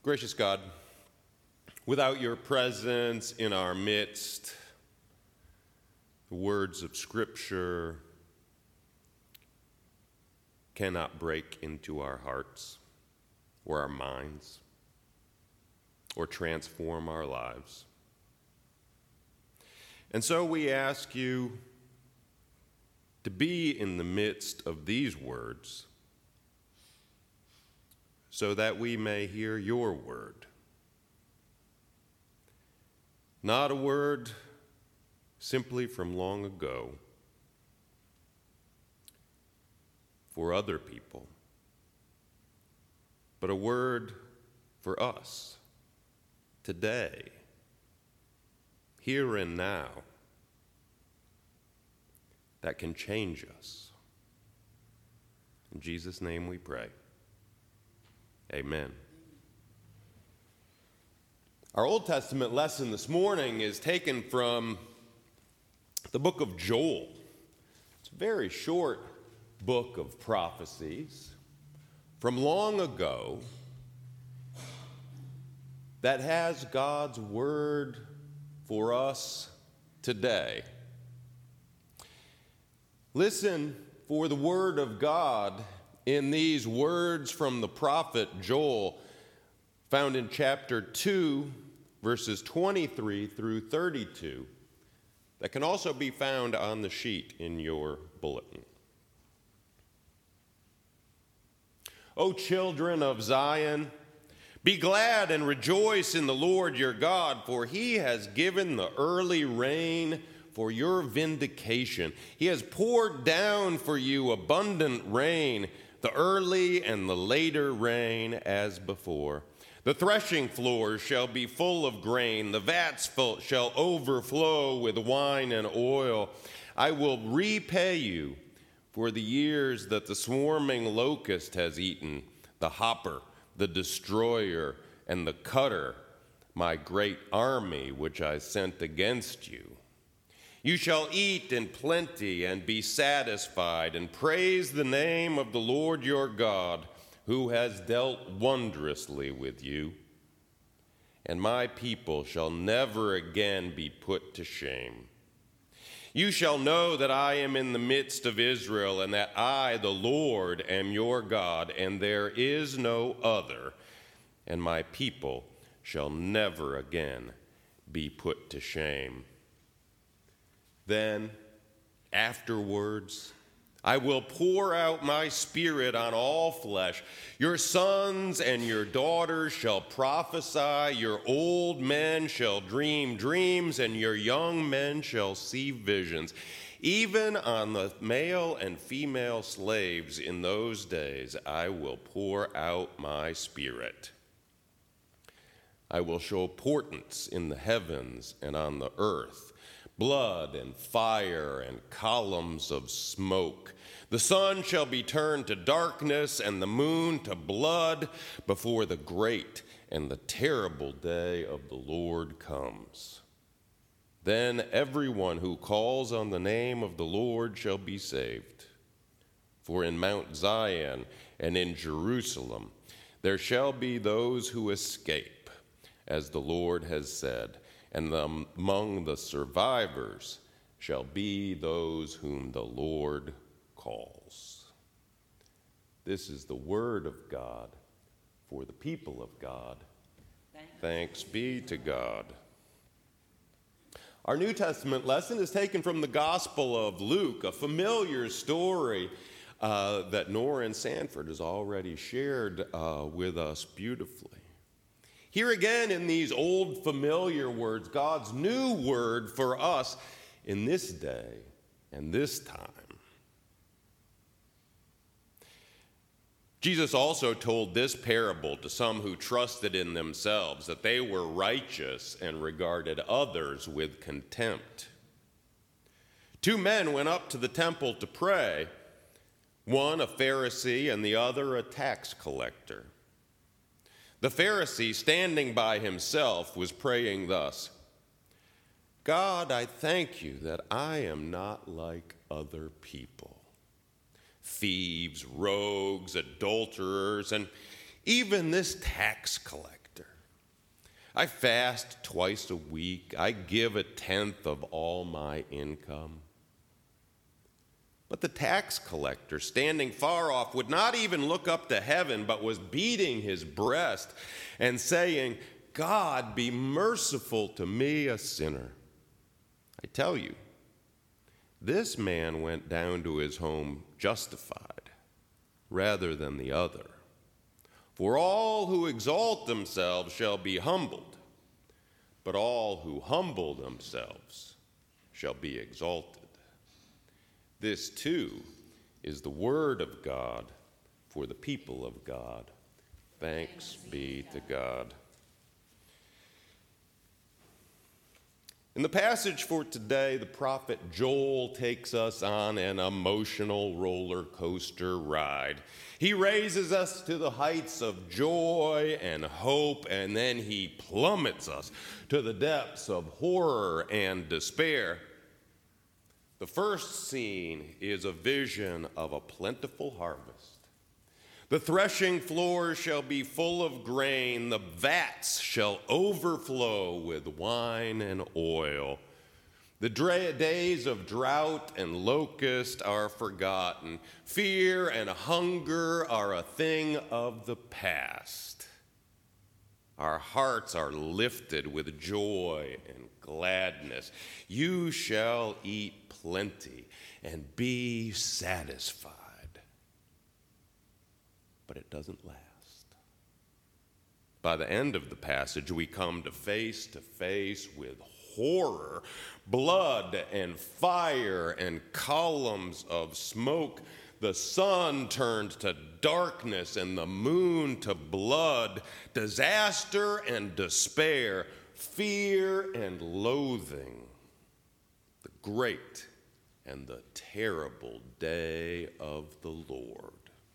Gracious God, without your presence in our midst, the words of Scripture cannot break into our hearts or our minds or transform our lives. And so we ask you to be in the midst of these words so that we may hear your word. Not a word simply from long ago for other people, but a word for us today, here and now, that can change us. In Jesus' name we pray. Amen. Our Old Testament lesson this morning is taken from the book of Joel. It's a very short book of prophecies from long ago that has God's word for us today. Listen for the word of God in these words from the prophet Joel, found in chapter 2, verses 23 through 32, that can also be found on the sheet in your bulletin. O children of Zion, be glad and rejoice in the Lord your God, for he has given the early rain for your vindication. He has poured down for you abundant rain, the early and the later rain as before. The threshing floors shall be full of grain, the vats shall overflow with wine and oil. I will repay you for the years that the swarming locust has eaten, the hopper, the destroyer, and the cutter, my great army which I sent against you. You shall eat in plenty and be satisfied, and praise the name of the Lord your God, who has dealt wondrously with you. And my people shall never again be put to shame. You shall know that I am in the midst of Israel, and that I, the Lord, am your God, and there is no other. And my people shall never again be put to shame. Then, afterwards, I will pour out my spirit on all flesh. Your sons and your daughters shall prophesy, your old men shall dream dreams, and your young men shall see visions. Even on the male and female slaves in those days, I will pour out my spirit. I will show portents in the heavens and on the earth, blood and fire and columns of smoke. The sun shall be turned to darkness and the moon to blood before the great and the terrible day of the Lord comes. Then everyone who calls on the name of the Lord shall be saved. For in Mount Zion and in Jerusalem there shall be those who escape, as the Lord has said, and among the survivors shall be those whom the Lord calls. This is the word of God for the people of God. Thanks be to God. Our New Testament lesson is taken from the Gospel of Luke, a familiar story that Nora and Sanford has already shared with us beautifully. Here again in these old familiar words, God's new word for us in this day and this time. Jesus also told this parable to some who trusted in themselves that they were righteous and regarded others with contempt. 2 men went up to the temple to pray, one a Pharisee and the other a tax collector. The Pharisee, standing by himself, was praying thus: God, I thank you that I am not like other people, thieves, rogues, adulterers, and even this tax collector. I fast twice a week. I give 1/10 of all my income. But the tax collector, standing far off, would not even look up to heaven, but was beating his breast and saying, God, be merciful to me, a sinner. I tell you, this man went down to his home justified rather than the other. For all who exalt themselves shall be humbled, but all who humble themselves shall be exalted. This, too, is the word of God for the people of God. Thanks be to God. In the passage for today, the prophet Joel takes us on an emotional roller coaster ride. He raises us to the heights of joy and hope, and then he plummets us to the depths of horror and despair. The first scene is a vision of a plentiful harvest. The threshing floors shall be full of grain, the vats shall overflow with wine and oil. The days of drought and locust are forgotten. Fear and hunger are a thing of the past. Our hearts are lifted with joy and gladness. You shall eat plenty and be satisfied. But it doesn't last. By the end of the passage, we come to face with horror, blood and fire and columns of smoke. The sun turned to darkness and the moon to blood, disaster and despair, fear and loathing. The great and the terrible day of the Lord.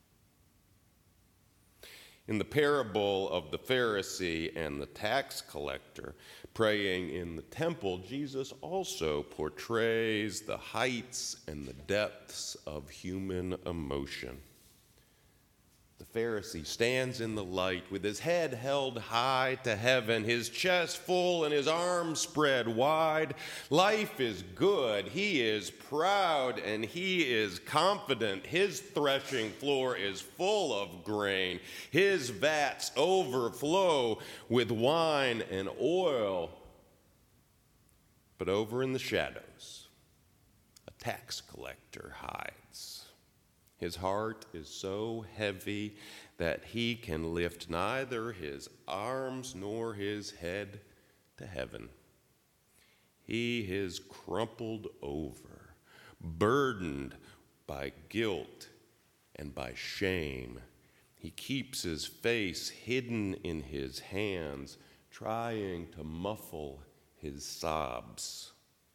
In the parable of the Pharisee and the tax collector praying in the temple, Jesus also portrays the heights and the depths of human emotion. The Pharisee stands in the light with his head held high to heaven, his chest full and his arms spread wide. Life is good. He is proud and he is confident. His threshing floor is full of grain. His vats overflow with wine and oil. But over in the shadows, a tax collector hides. His heart is so heavy that he can lift neither his arms nor his head to heaven. He is crumpled over, burdened by guilt and by shame. He keeps his face hidden in his hands, trying to muffle his sobs.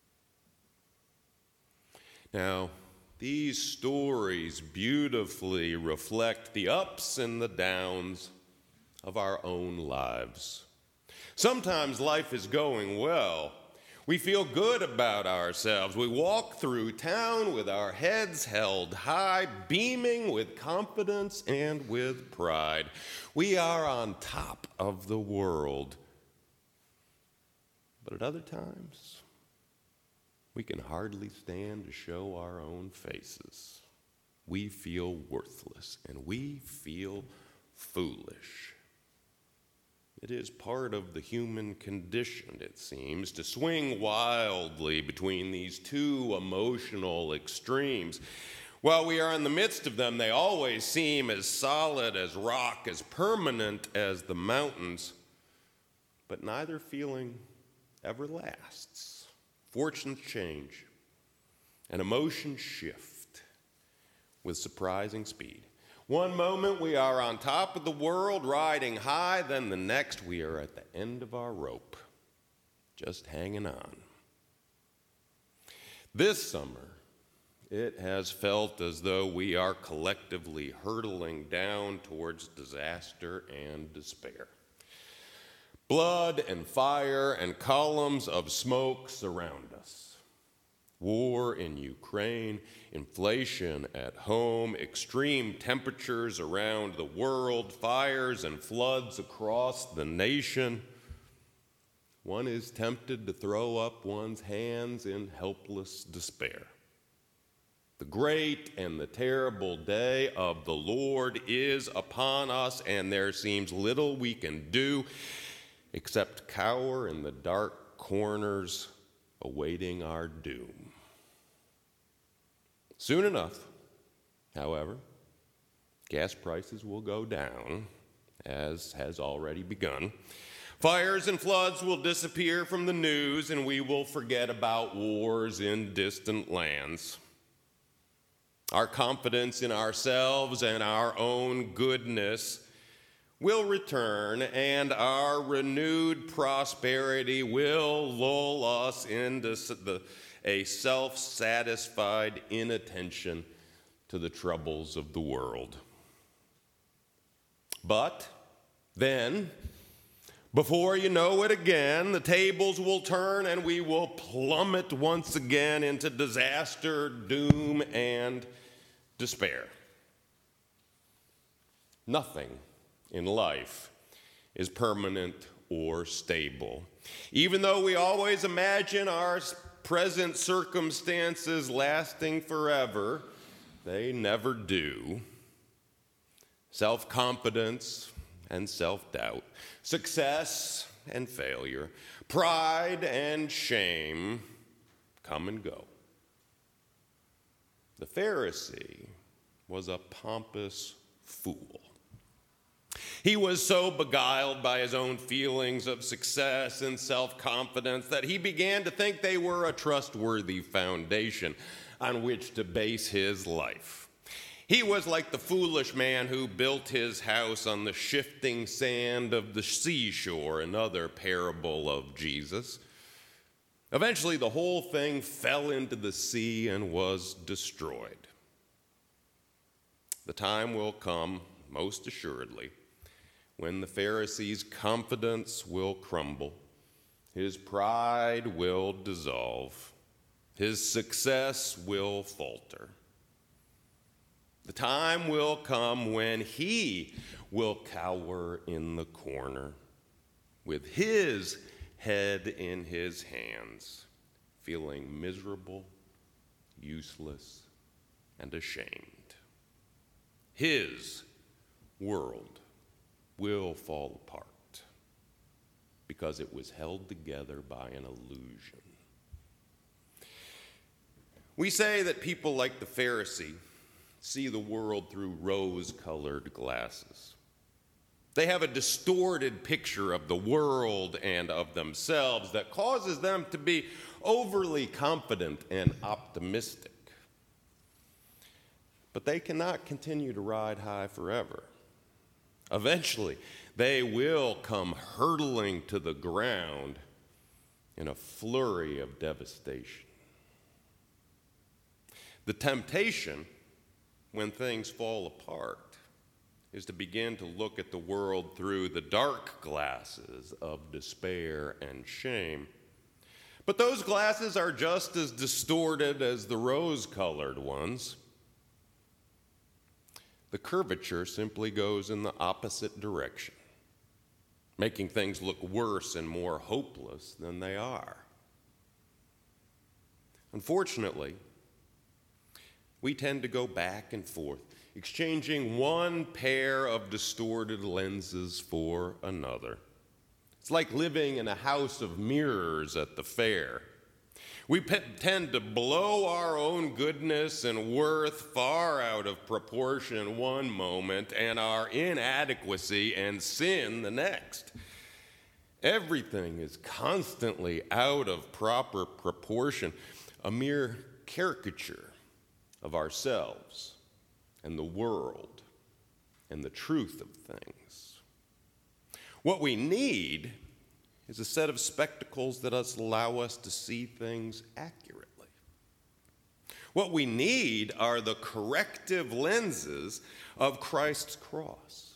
Now, these stories beautifully reflect the ups and the downs of our own lives. Sometimes life is going well. We feel good about ourselves. We walk through town with our heads held high, beaming with confidence and with pride. We are on top of the world. But at other times, we can hardly stand to show our own faces. We feel worthless and we feel foolish. It is part of the human condition, it seems, to swing wildly between these two emotional extremes. While we are in the midst of them, they always seem as solid as rock, as permanent as the mountains. But neither feeling ever lasts. Fortunes change, and emotions shift with surprising speed. One moment we are on top of the world, riding high, then the next we are at the end of our rope, just hanging on. This summer, it has felt as though we are collectively hurtling down towards disaster and despair. Blood and fire and columns of smoke surround us. War in Ukraine, inflation at home, extreme temperatures around the world, fires and floods across the nation. one is tempted to throw up one's hands in helpless despair. The great and the terrible day of the Lord is upon us, and there seems little we can do except cower in the dark corners awaiting our doom. Soon enough, however, gas prices will go down, as has already begun. Fires and floods will disappear from the news, and we will forget about wars in distant lands. Our confidence in ourselves and our own goodness will return, and our renewed prosperity will lull us into a self-satisfied inattention to the troubles of the world. But then, before you know it again, the tables will turn and we will plummet once again into disaster, doom, and despair. Nothing in life is permanent or stable. Even though we always imagine our present circumstances lasting forever, they never do. Self-confidence and self-doubt, success and failure, pride and shame come and go. The Pharisee was a pompous fool. He was so beguiled by his own feelings of success and self-confidence that he began to think they were a trustworthy foundation on which to base his life. He was like the foolish man who built his house on the shifting sand of the seashore, another parable of Jesus. Eventually, the whole thing fell into the sea and was destroyed. The time will come, most assuredly, when the Pharisee's confidence will crumble, his pride will dissolve, his success will falter. The time will come when he will cower in the corner with his head in his hands, feeling miserable, useless, and ashamed. His world will fall apart because it was held together by an illusion. We say that people like the Pharisee see the world through rose-colored glasses. They have a distorted picture of the world and of themselves that causes them to be overly confident and optimistic. But they cannot continue to ride high forever. Eventually, they will come hurtling to the ground in a flurry of devastation. The temptation, when things fall apart, is to begin to look at the world through the dark glasses of despair and shame. But those glasses are just as distorted as the rose-colored ones. The curvature simply goes in the opposite direction, making things look worse and more hopeless than they are. Unfortunately, we tend to go back and forth, exchanging one pair of distorted lenses for another. It's like living in a house of mirrors at the fair. We tend to blow our own goodness and worth far out of proportion one moment and our inadequacy and sin the next. Everything is constantly out of proper proportion, a mere caricature of ourselves and the world and the truth of things. What we need is a set of spectacles that allow us to see things accurately. What we need are the corrective lenses of Christ's cross.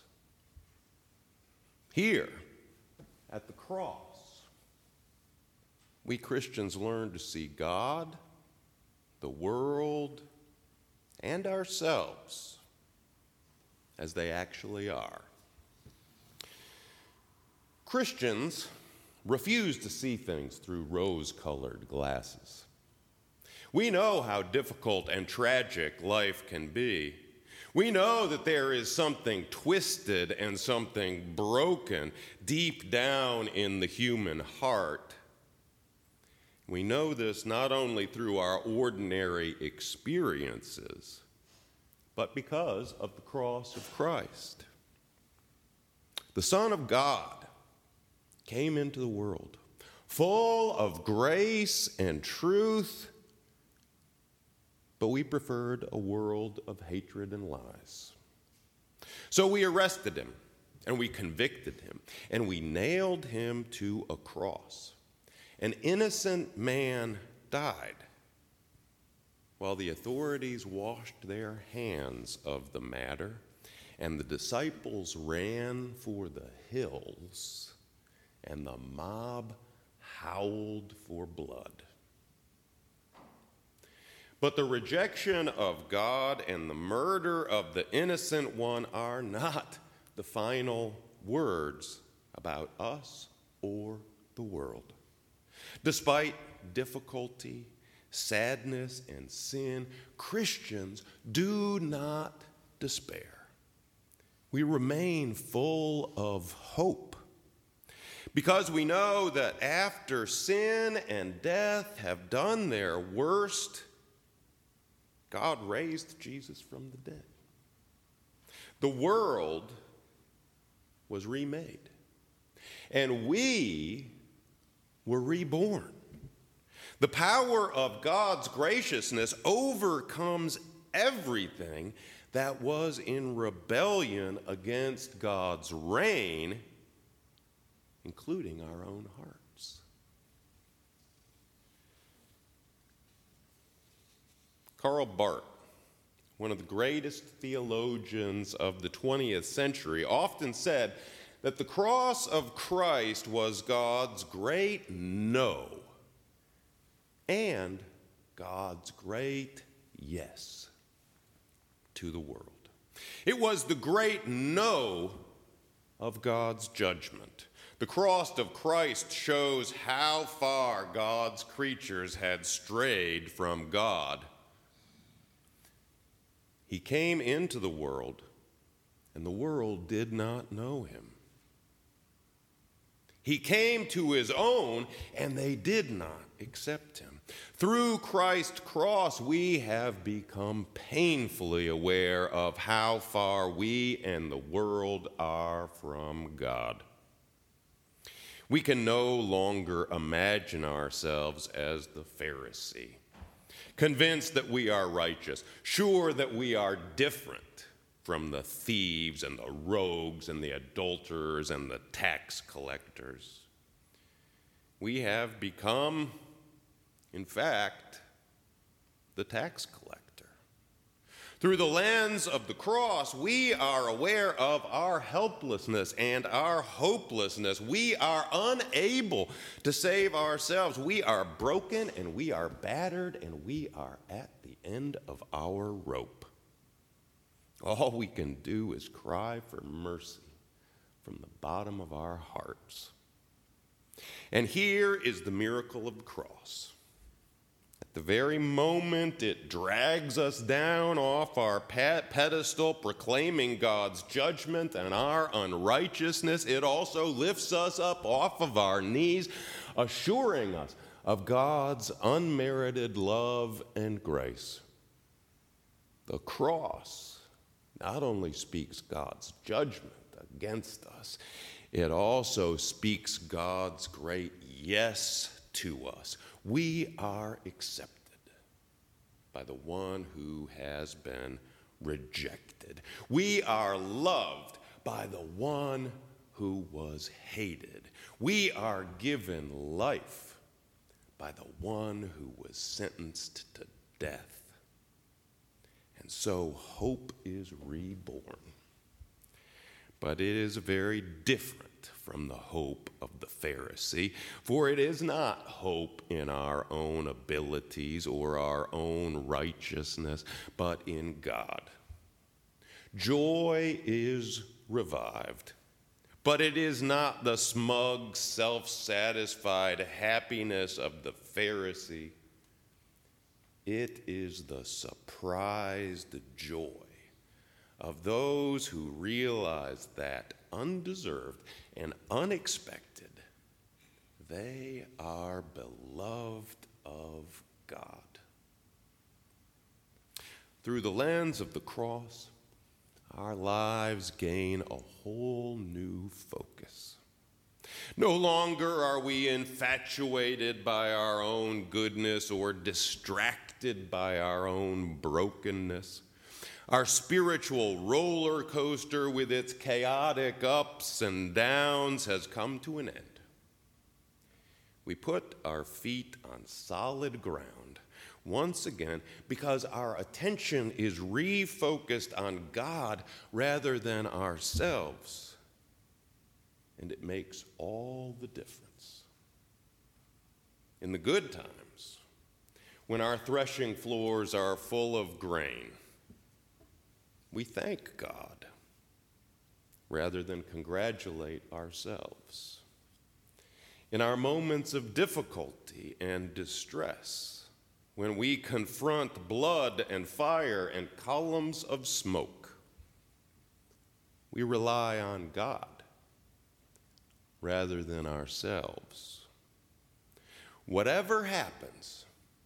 Here, at the cross, we Christians learn to see God, the world, and ourselves as they actually are. Christians refuse to see things through rose-colored glasses. We know how difficult and tragic life can be. We know that there is something twisted and something broken deep down in the human heart. We know this not only through our ordinary experiences, but because of the cross of Christ. The Son of God came into the world full of grace and truth, but we preferred a world of hatred and lies. So we arrested him, and we convicted him, and we nailed him to a cross. An innocent man died, while the authorities washed their hands of the matter, and the disciples ran for the hills, and the mob howled for blood. But the rejection of God and the murder of the innocent one are not the final words about us or the world. Despite difficulty, sadness, and sin, Christians do not despair. We remain full of hope because we know that after sin and death have done their worst, God raised Jesus from the dead. The world was remade, and we were reborn. The power of God's graciousness overcomes everything that was in rebellion against God's reign, including our own hearts. Karl Barth, one of the greatest theologians of the 20th century, often said that the cross of Christ was God's great no and God's great yes to the world. It was the great no of God's judgment. The cross of Christ shows how far God's creatures had strayed from God. He came into the world, and the world did not know him. He came to his own, and they did not accept him. Through Christ's cross, we have become painfully aware of how far we and the world are from God. We can no longer imagine ourselves as the Pharisee, convinced that we are righteous, sure that we are different from the thieves and the rogues and the adulterers and the tax collectors. We have become, in fact, the tax collector. Through the lens of the cross, we are aware of our helplessness and our hopelessness. We are unable to save ourselves. We are broken and we are battered and we are at the end of our rope. All we can do is cry for mercy from the bottom of our hearts. And here is the miracle of the cross. At the very moment it drags us down off our pedestal, proclaiming God's judgment and our unrighteousness, it also lifts us up off of our knees, assuring us of God's unmerited love and grace. The cross not only speaks God's judgment against us, it also speaks God's great yes to us. We are accepted by the one who has been rejected. We are loved by the one who was hated. We are given life by the one who was sentenced to death. And so hope is reborn. But it is very different from the hope of the Pharisee, for it is not hope in our own abilities or our own righteousness, but in God. Joy is revived But it is not the smug, self-satisfied happiness of the Pharisee. It is the surprised joy of those who realize that, undeserved and unexpected, they are beloved of God. Through the lens of the cross, our lives gain a whole new focus. No longer are we infatuated by our own goodness or distracted by our own brokenness. Our spiritual roller coaster with its chaotic ups and downs has come to an end. We put our feet on solid ground once again because our attention is refocused on God rather than ourselves. And it makes all the difference. In the good times, when our threshing floors are full of grain, we thank God rather than congratulate ourselves. In our moments of difficulty and distress, when we confront blood and fire and columns of smoke, we rely on God rather than ourselves. Whatever happens,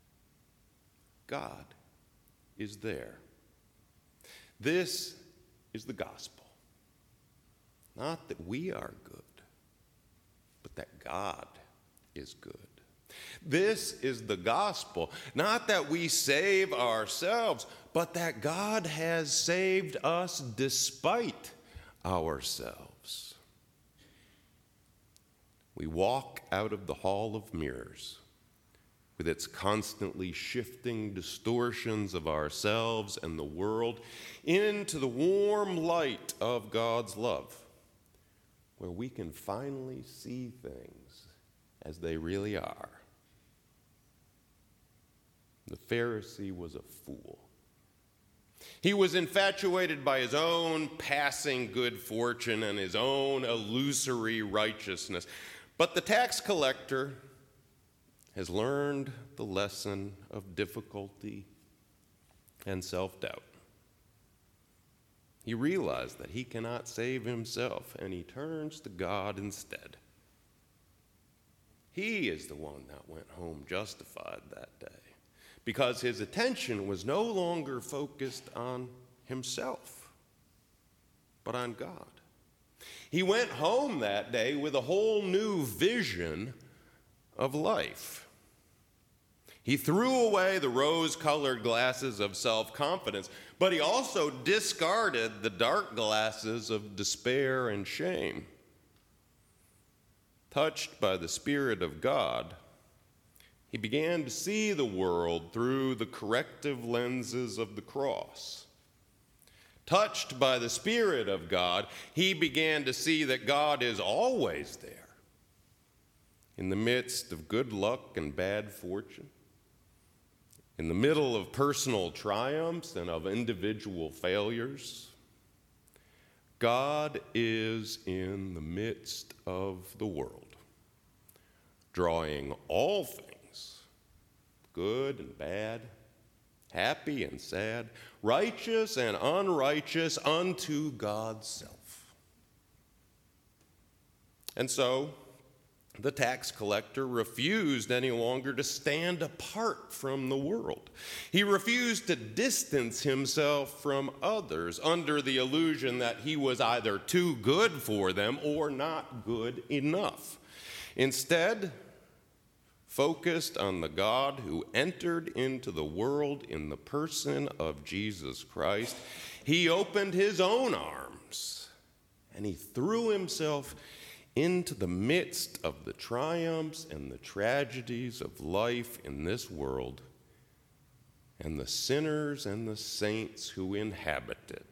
God is there. This is the gospel. Not that we are good, but that God is good. This is the gospel. Not that we save ourselves, but that God has saved us despite ourselves. We walk out of the hall of mirrors with its constantly shifting distortions of ourselves and the world into the warm light of God's love, where we can finally see things as they really are. The Pharisee was a fool. He was infatuated by his own passing good fortune and his own illusory righteousness. But the tax collector has learned the lesson of difficulty and self-doubt. He realized that he cannot save himself, and he turns to God instead. He is the one that went home justified that day, because his attention was no longer focused on himself, but on God. He went home that day with a whole new vision of life. He threw away the rose-colored glasses of self-confidence, but he also discarded the dark glasses of despair and shame. Touched by the Spirit of God, he began to see the world through the corrective lenses of the cross. Touched by the Spirit of God, he began to see that God is always there, in the midst of good luck and bad fortune, in the middle of personal triumphs and of individual failures. God is in the midst of the world, drawing all things, good and bad, happy and sad, righteous and unrighteous, unto God's self. And so, the tax collector refused any longer to stand apart from the world. He refused to distance himself from others under the illusion that he was either too good for them or not good enough. Instead, focused on the God who entered into the world in the person of Jesus Christ, he opened his own arms and he threw himself into the midst of the triumphs and the tragedies of life in this world and the sinners and the saints who inhabit it.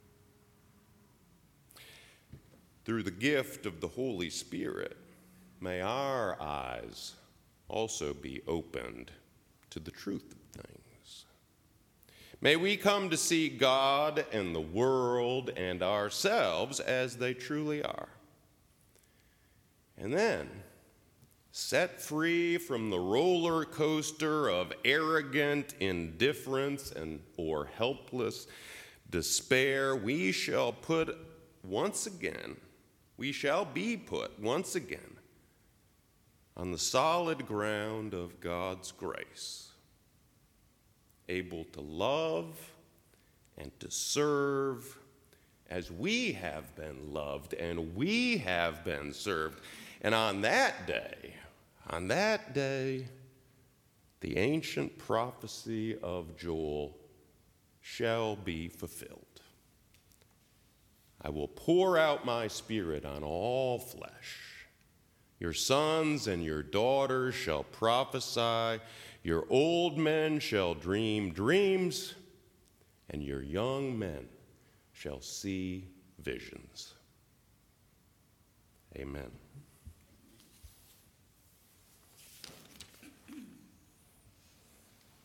Through the gift of the Holy Spirit, may our eyes also be opened to the truth of things. May we come to see God and the world and ourselves as they truly are. And then, set free from the roller coaster of arrogant indifference or helpless despair, we shall be put once again on the solid ground of God's grace, able to love and to serve as we have been loved and we have been served. And on that day, the ancient prophecy of Joel shall be fulfilled. I will pour out my Spirit on all flesh. Your sons and your daughters shall prophesy. Your old men shall dream dreams, and your young men shall see visions. Amen.